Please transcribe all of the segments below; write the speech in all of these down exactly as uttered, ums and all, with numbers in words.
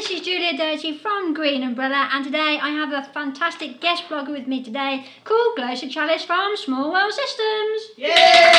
this is Julia Doherty from Green Umbrella, and today I have a fantastic guest blogger with me today called Glossa Chalice from Small World Systems. Yay!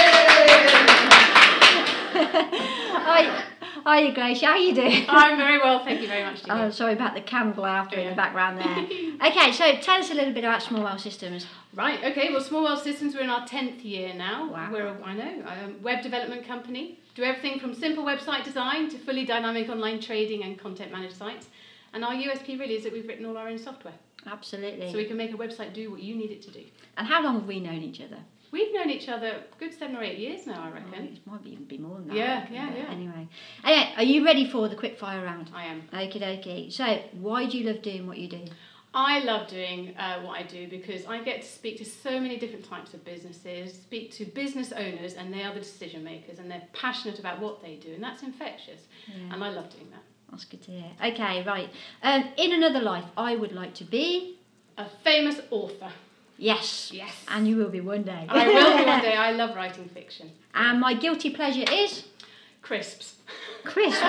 Hi, hi Glossa, how are you doing? I'm very well, thank you very much. Oh, sorry about the candle after Oh, in yeah. the background there. Okay, so tell us a little bit about Small World Systems. Right, okay, well, Small World Systems, we're in our tenth year now. Wow. We're, a, I know, a web development company. Do everything from simple website design to fully dynamic online trading and content managed sites. And our U S P really is that we've written all our own software. Absolutely. So we can make a website do what you need it to do. And how long have we known each other? We've known each other a good seven or eight years now, I Oh, reckon. it might be, be more than that. Yeah, I reckon, yeah, but yeah. Anyway. anyway, are you ready for the quick fire round? I am. Okie dokie. So, why do you love doing what you do? I love doing uh, what I do because I get to speak to so many different types of businesses, speak to business owners, and they are the decision makers and they're passionate about what they do, and that's infectious. Yeah. And I love doing that. That's good to hear. Okay, right. Um, in another life, I would like to be... A famous author. Yes. Yes. And you will be one day. I will be one day. I love writing fiction. And my guilty pleasure is... Crisps. Crisps.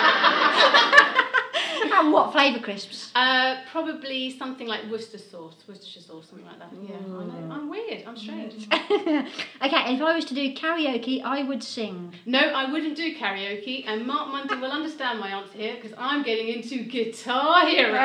And what flavour crisps? Uh, probably something like Worcester sauce, Worcestershire sauce, something like that. Yeah, I know. Mm. I'm weird. I'm strange. Okay, and if I was to do karaoke, I would sing. No, I wouldn't do karaoke, and Mark Mundy will understand my answer here because I'm getting into Guitar Hero.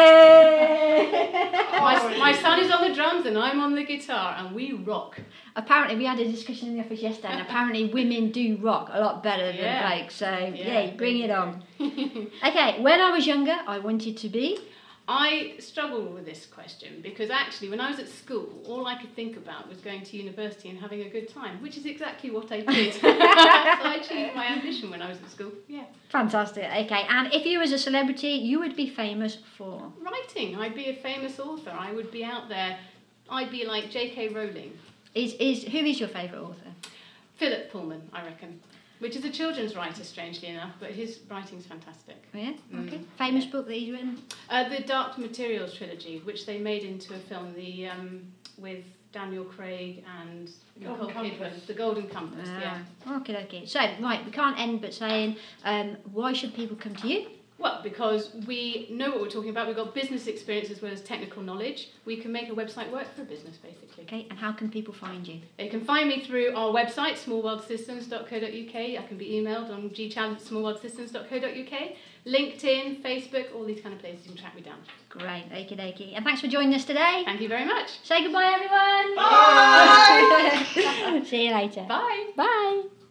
My, my son is on the drums and I'm on the guitar, and we rock. Apparently, we had a discussion in the office yesterday, and apparently women do rock a lot better than Yeah. blokes, so Yeah. yay, bring it on. Okay, when I was younger, I wanted to be... I struggle with this question because actually when I was at school, all I could think about was going to university and having a good time, which is exactly what I did. So I achieved my ambition when I was at school. Yeah. Fantastic, okay. And if you was a celebrity, you would be famous for... Writing. I'd be a famous author. I would be out there. I'd be like J K Rowling. Is is Who is your favourite author? Philip Pullman, I reckon. Which is a children's writer, strangely enough, but his writing's fantastic. Oh, yeah? Okay. Mm. Famous book that he's written? Uh, the Dark Materials trilogy, which they made into a film, the um, with Daniel Craig and Nicole Kidman, The Golden Compass. Yeah. Ah, okay, okay. So, right, we can't end but saying, um, why should people come to you? Well, because we know what we're talking about. We've got business experience as well as technical knowledge. We can make a website work for a business, basically. Okay, and how can people find you? You can find me through our website, small world systems dot co dot uk. I can be emailed on g challenge at small world systems dot co dot uk. LinkedIn, Facebook, all these kind of places you can track me down. Great, okie dokie. And thanks for joining us today. Thank you very much. Say goodbye, everyone. Bye. See you later. Bye. Bye.